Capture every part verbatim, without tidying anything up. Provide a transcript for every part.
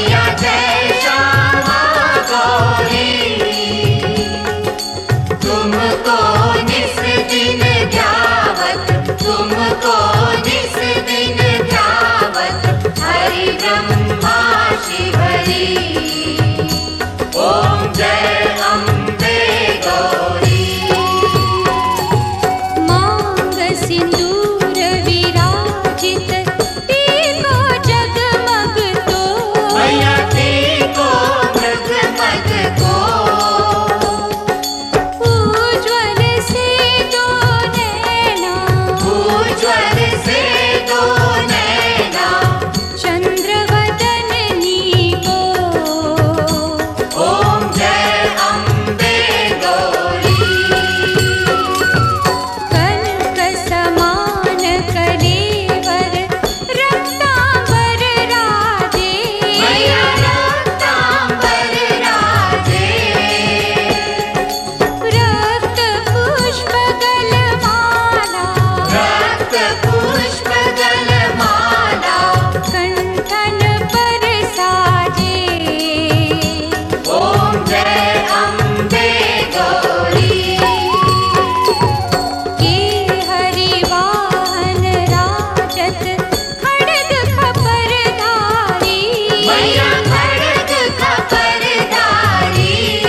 मैया जय श्यामा गौरी, तुमको निस दिन ध्यावत, तुमको निस दिन ध्यावत, हरि ब्रह्मा शिवरी। ओम जय अम्बे गौरी। मांग सिंदूर विराजित, टीको जगमग तो, मैया टीको जगमग को, उज्ज्वल से दो नैना, उज्ज्वल से दो नैना, चंद्रवदनी को। ओम जय अम्बे गौरी। कनक समान कलेवर, रत्नांबर राजे, मैया रत्नांबर राजे, रक्त पुष्प गलमाला, रक्त पुष्प गलमाला, कंठन पर साजे। ओम जय अम्बे गौरी। के हरिवाहन राजत, खड्ग खपरधारी, मैया खड्ग खपरधारी,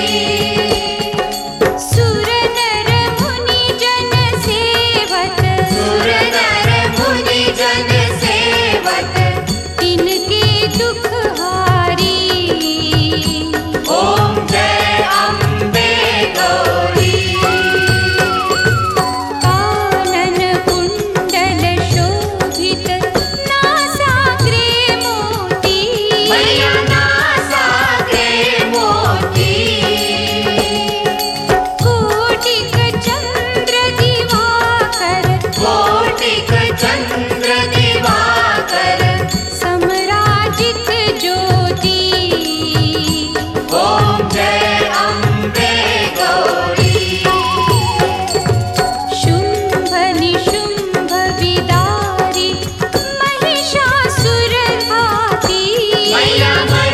सुर नर मुनि जन सेवत, सुर नर मुनि जन सेवत, इनके दुख हारी। ओम जय अम्बे गौरी। कानन कुंडल शोभित, नासाग्रे मोती, मैया नासाग्रे मोती, कोटिक चंद्र दिवाकर, कोटिक चंद्र दिवाकर, समराजित ज्योति। ओम जय अम्बे गौरी। शुंभ निशुंभ विदारी, महिषासुर घाती, मैया